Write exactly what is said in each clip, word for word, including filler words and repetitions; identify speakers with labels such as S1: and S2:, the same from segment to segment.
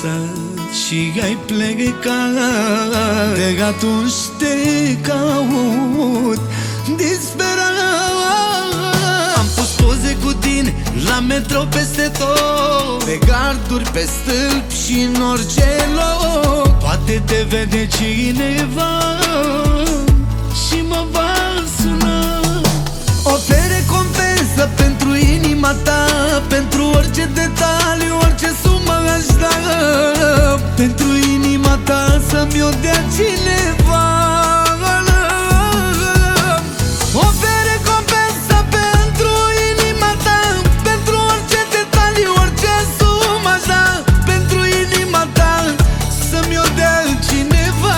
S1: lăsat și ai plecat. De atunci te caut disperat. Am pus poze cu tine la metro, peste tot, pe garduri, pe stâlpi și în orice loc. Poate te vede cineva și mă va suna. Ofer recompensă pentru inima ta, pentru orice detaliu, orice sumă aș da, pentru inima ta să-mi o dea cineva. Ofer recompensă pentru inima ta, pentru orice detaliu, orice sumă aș da, pentru inima ta să-mi o dea cineva.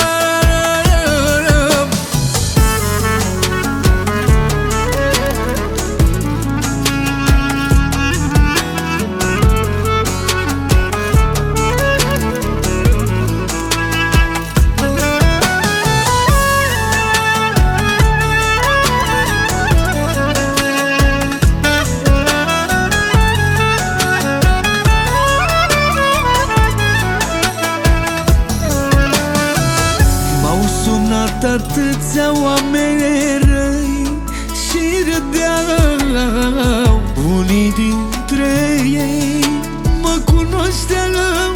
S1: Atâția oameni răi și râdeau, unii dintre ei mă cunoșteau.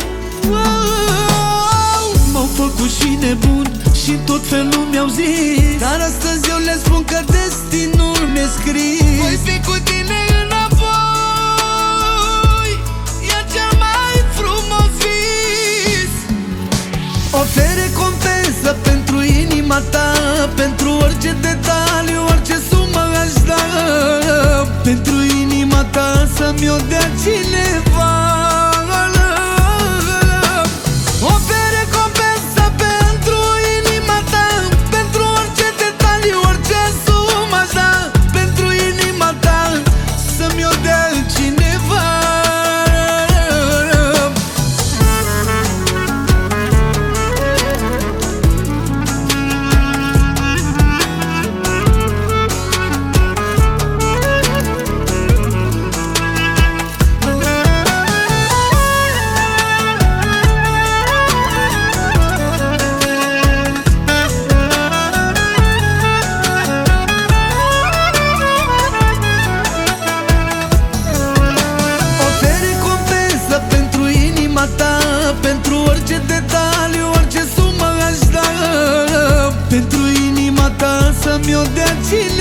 S1: M-au făcut și nebun și tot felul mi-au zis, dar astăzi eu le spun că destinul mi-e scris. Voi fi cu tine înapoi, e cel mai frumos vis. Ofer recompensă pentru inima ta, pentru orice detaliu, orice sumă aș da, pentru inima ta să-mi o dea cineva. Ofer recompensă pentru inima ta, pentru orice detaliu, orice sumă aș da, pentru inima ta să-mi o dea cineva. Pentru orice detaliu, orice sumă aș da, pentru inima ta să-mi o dea cineva.